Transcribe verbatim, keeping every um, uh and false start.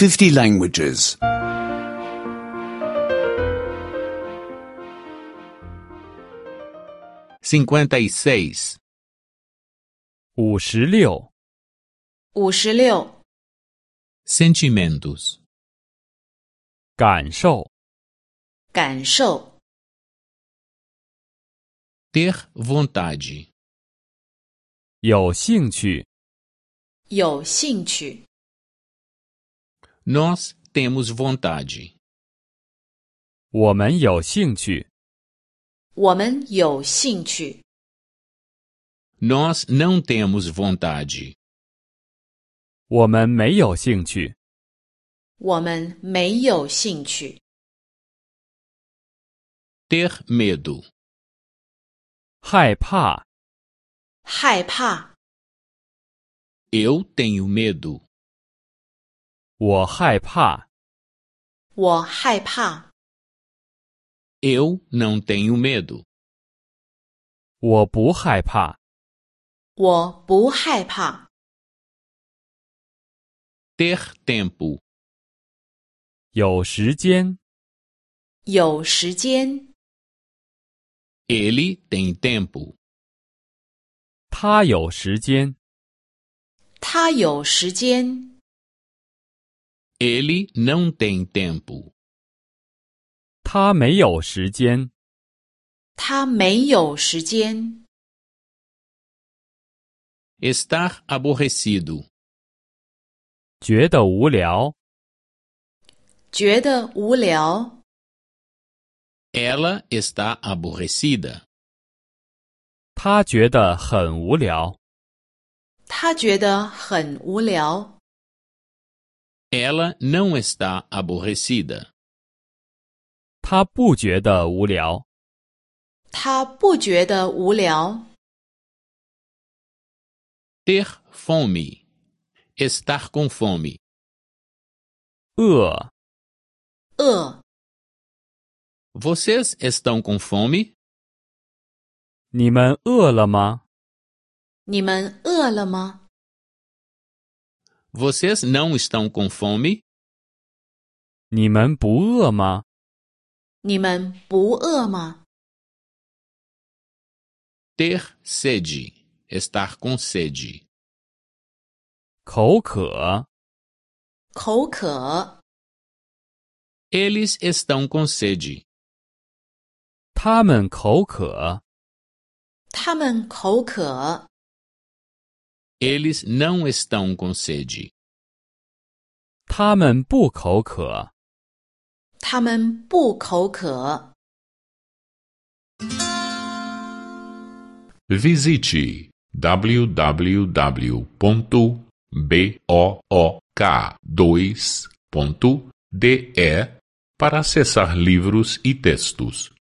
fifty languages. cinquenta e seis. 五十六， 五十六， Sentimentos. 感受， 感受， Ter vontade. 有兴趣， 有兴趣。 Nós temos vontade. 我们有兴趣， 我们有兴趣。 Nós não temos vontade. 我们没有兴趣， 我们没有兴趣。 Ter medo. 害怕， 害怕， Eu tenho medo. 我害怕， 我害怕。 Eu não tenho medo. 我不害怕， 我不害怕。 Ter tempo. 有时间， 有时间， Ele tem tempo. 他有时间， 他有时间， Ele não tem tempo. 他没有时间， 他没有时间。 Estar aborrecido. 觉得无聊， 觉得无聊， Ela está aborrecida. 他觉得很无聊， 他觉得很无聊。 Ela não está aborrecida. 他不觉得无聊， 他不觉得无聊。 Ter fome. Estar com fome. 饿， 饿， Vocês estão com fome? 你们饿了吗？ 你们饿了吗？ Vocês não estão com fome? 你们不饿吗？ 你们不饿吗？ Ter sede. Estar com sede. 口渴， 口渴， Eles estão com sede. 他们口渴， 他们口渴， Eles não estão com sede. 他们不口渴。 他们不口渴。 Visite w w w ponto book dois ponto de para acessar livros e textos.